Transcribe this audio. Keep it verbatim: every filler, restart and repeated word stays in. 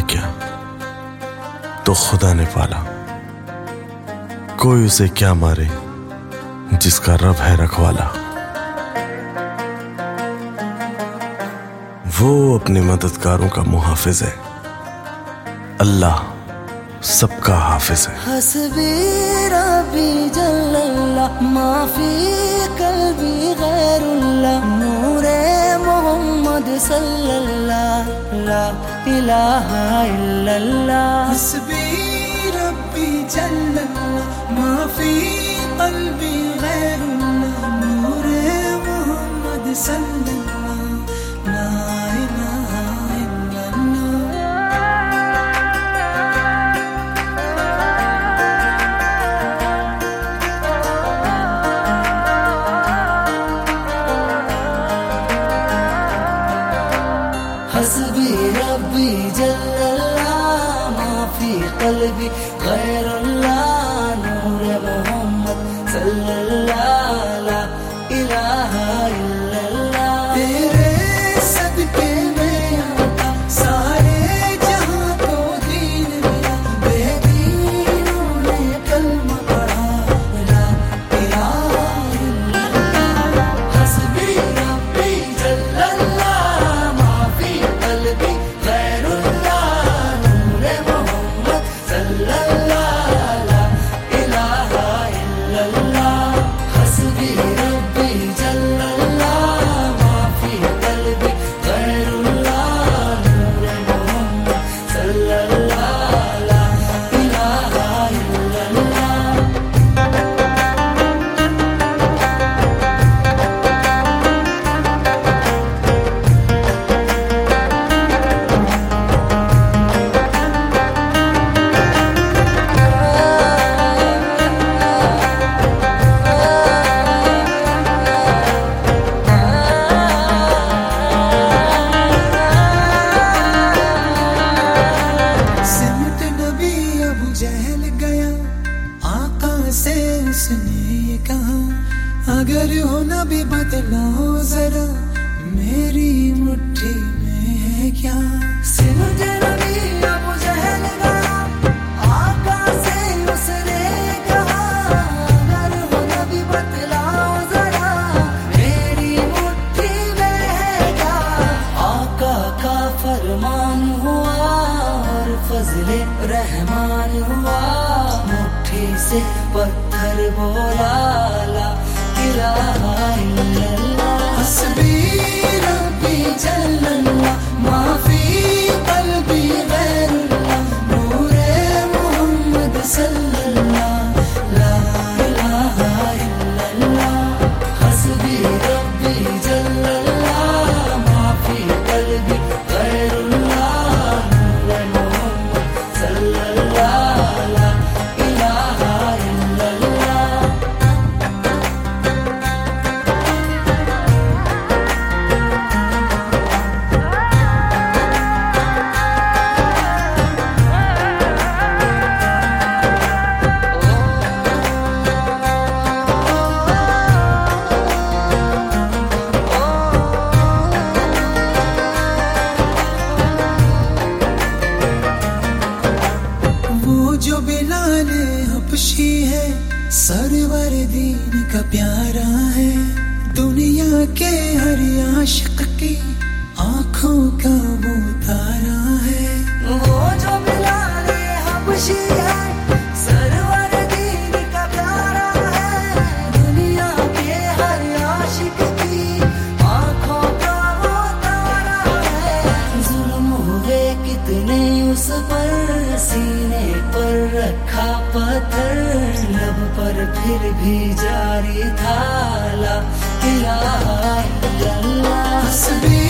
क्या तो खुदा ने पाला, कोई उसे क्या मारे जिसका रब है रखवाला। वो अपने मददगारों का मुहाफिज है, अल्लाह सबका हाफिज है। हस्बी रब्बी जल्लल्लाह माफी कल्बी गैरुल्लाह नूरे मोहम्मद सल्लल्लाह ला इलाहा इल्लल्लाह। हस्बी रब्बी जल्लल्लाह माफी कल्बी गैरुल्लाह नूरे मोहम्मद सल्लल्लाह ला इलाहा इल्लल्लाह। हस्बी रब्बी जल्लल्लाह माफी कल्बी गैरुल्लाह नूरे मोहम्मद सल्लल्लाह ला इलाहा इल्लल्लाह। तेरे सदके में आता सारे जहां को दीन मिला, बेदीनों ने कलमा पढ़ा ला इलाहा इल्लल्लाह। हस्बी रब्बी जल्लल्लाह माफी कल्बी गैरुल्लाह नूरे मोहम्मद सल्लल्लाह ला इलाहा इल्लल्लाह। हस्बी रब्बी जल्लल्लाह माफी कल्बी गैरुल्लाह नूरे मोहम्मद सल्लल्लाह ला इलाहा इल्लल्लाह। सिमट नबी अबू जहल गया, आका से उसने कहा अगर हो नबी बतलाओ जरा मेरी मुट्ठी में है क्या। सिमट नबी अबू जहल गया, आका से उसने कहा अगर हो नबी बतलाओ जरा मेरी मुट्ठी में है क्या। आका का फरमान हुआ और फजले रहमान हुआ, मुट्ठी से पत्थर बोला ला इलाहा इल्लल्लाह। हस्बी रब्बी जल्लल्लाह माफी कल्बी गैरुल्लाह नूरे मोहम्मद सल्लल्लाह ला इलाहा इल्लल्लाह। हस्बी रब्बी जल्लल्लाह माफी कल्बी गैरुल्लाह नूरे मोहम्मद सल्लल्लाह ला इलाहा इल्लल्लाह। वो जो बिलाले हबशी है सरवर दीन का प्यारा है, दुनिया के हर आशिक की आंखों का वो तारा है। वो जो बिलाले हबशी है सरवर दीन का प्यारा है, दुनिया के हर आशिक की आंखों का वो तारा है। जुल्म हुए कितने उस पर, सीने पर रखा पत्थर, लब पर फिर भी जारी था ला इलाहा इल्लल्लाह। हस्बी